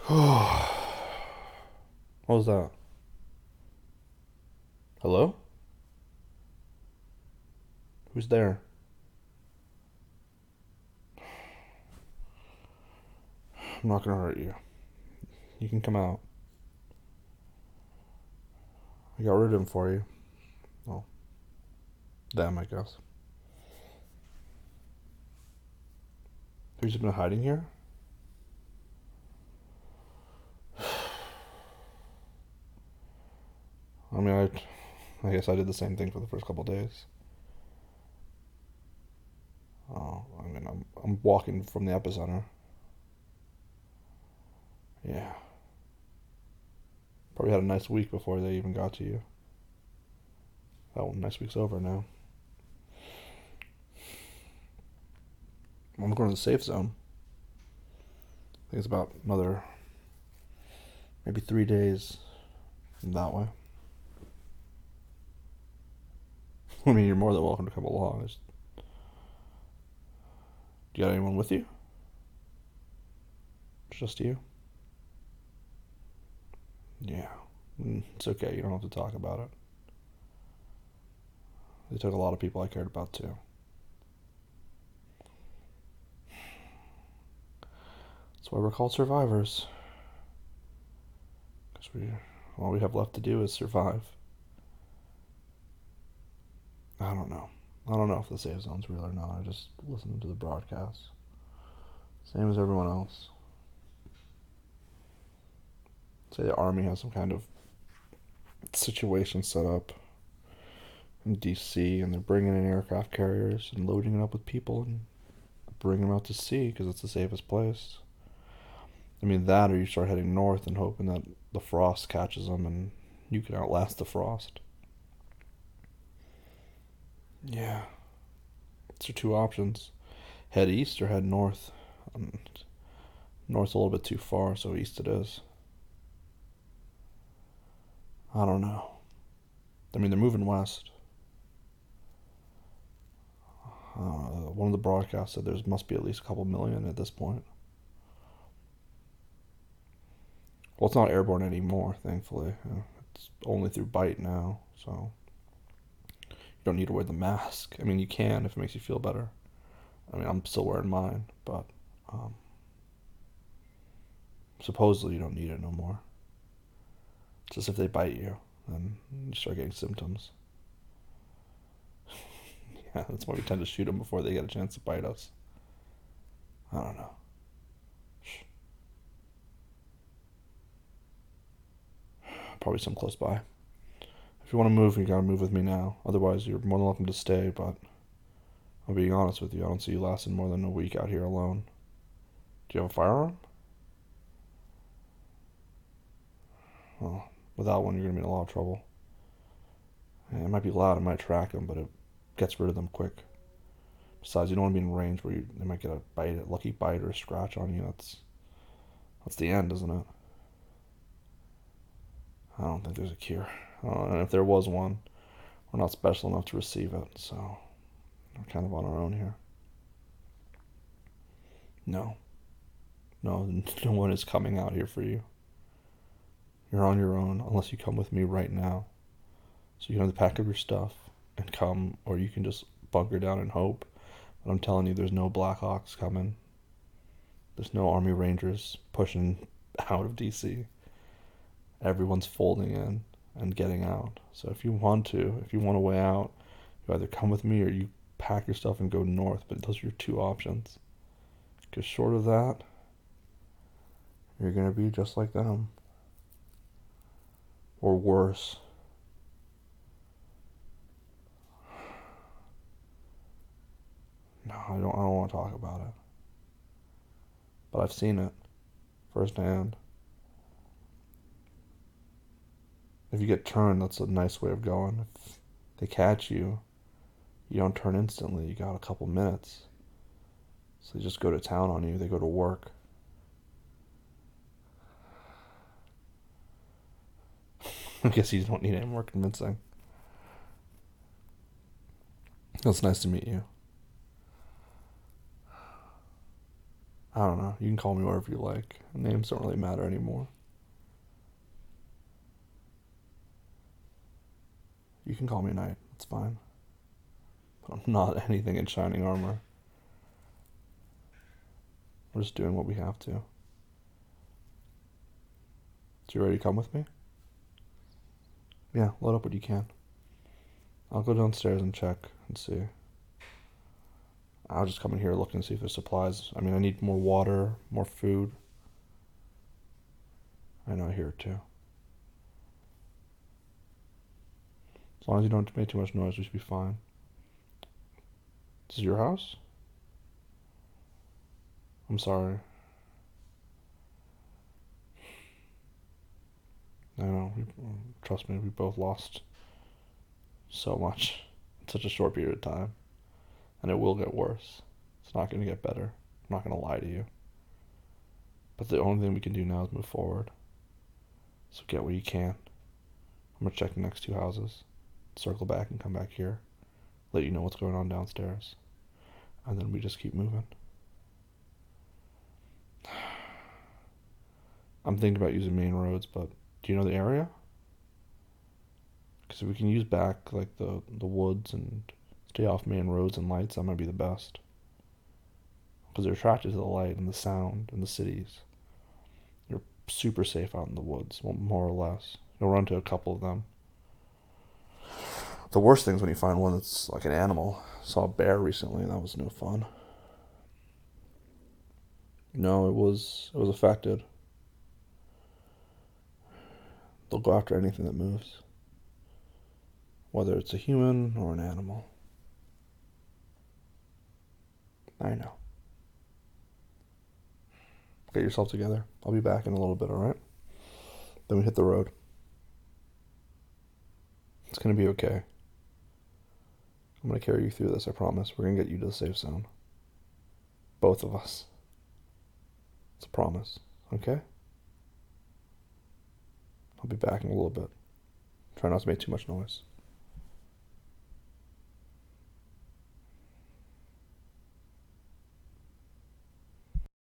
What was that? Hello? Who's there? I'm not gonna hurt you. You can come out. I got rid of him for you. Well, them, I guess. Who's been hiding here? I mean, I guess I did the same thing for the first couple of days. Oh, I mean, I'm walking from the epicenter. Yeah. Probably had a nice week before they even got to you. That one, nice week's over now. I'm going to the safe zone. I think it's about another maybe 3 days that way. I mean, you're more than welcome to come along. Do you got anyone with you? Just you? Yeah. It's okay. You don't have to talk about it. They took a lot of people I cared about too. That's why we're called survivors. Because all we have left to do is survive. I don't know. I don't know if the safe zone's real or not. I just listened to the broadcast. Same as everyone else. Say the army has some kind of situation set up in DC, and they're bringing in aircraft carriers and loading it up with people and bringing them out to sea because it's the safest place. I mean, that or you start heading north and hoping that the frost catches them and you can outlast the frost. Yeah. Those are two options. Head east or head north. North's a little bit too far, so east it is. I don't know. I mean, they're moving west. One of the broadcasts said there must be at least a couple million at this point. Well, it's not airborne anymore, thankfully. It's only through bite now, so you don't need to wear the mask. I mean, you can if it makes you feel better. I mean, I'm still wearing mine, but um, supposedly you don't need it no more. It's just if they bite you, then you start getting symptoms. Yeah, that's why we tend to shoot them before they get a chance to bite us. I don't know. Probably some close by. If you want to move, you gotta move with me now. Otherwise, you're more than welcome to stay, but I'm being honest with you. I don't see you lasting more than a week out here alone. Do you have a firearm? Well, without one, you're gonna be in a lot of trouble. Yeah, it might be loud, it might attract them, but it gets rid of them quick. Besides, you don't want to be in range where they might get a lucky bite or a scratch on you. That's the end, isn't it? I don't think there's a cure. And if there was one, we're not special enough to receive it, so we're kind of on our own here. No, no, no one is coming out here for you. You're on your own unless you come with me right now. So you can have to pack up your stuff and come, or you can just bunker down and hope. But I'm telling you, there's no Blackhawks coming. There's no Army Rangers pushing out of DC. Everyone's folding in and getting out. So if you want a way out, you either come with me or you pack your stuff and go north. But those are your two options. Because short of that, you're going to be just like them. Or worse. No, I don't want to talk about it. But I've seen it firsthand. If you get turned, that's a nice way of going. If they catch you, you don't turn instantly. You got a couple minutes. So they just go to town on you. They go to work. I guess you don't need any more convincing. It's nice to meet you. I don't know. You can call me whatever you like. Names don't really matter anymore. You can call me Knight. It's fine. But I'm not anything in shining armor. We're just doing what we have to. So you ready to come with me? Yeah, load up what you can. I'll go downstairs and check and see. I'll just come in here look and see if there's supplies. I mean, I need more water, more food. I know, I hear it too. As long as you don't make too much noise, we should be fine. This is your house? I'm sorry. I know. Trust me, we both lost so much in such a short period of time. And it will get worse. It's not going to get better. I'm not going to lie to you. But the only thing we can do now is move forward. So get what you can. I'm going to check the next two houses, circle back and come back here, let you know what's going on downstairs. And then we just keep moving. I'm thinking about using main roads, but do you know the area? Because if we can use back like the woods and stay off main roads and lights, that might be the best. Because they're attracted to the light and the sound and the cities. You're super safe out in the woods, more or less. You'll run into a couple of them. The worst thing is when you find one that's like an animal. I saw a bear recently, and that was no fun. No, it was affected. They'll go after anything that moves, whether it's a human or an animal. I know. Get yourself together. I'll be back in a little bit, alright? Then we hit the road. It's gonna be okay. I'm gonna carry you through this, I promise. We're gonna get you to the safe zone. Both of us. It's a promise, okay? I'll be back in a little bit. Try not to make too much noise.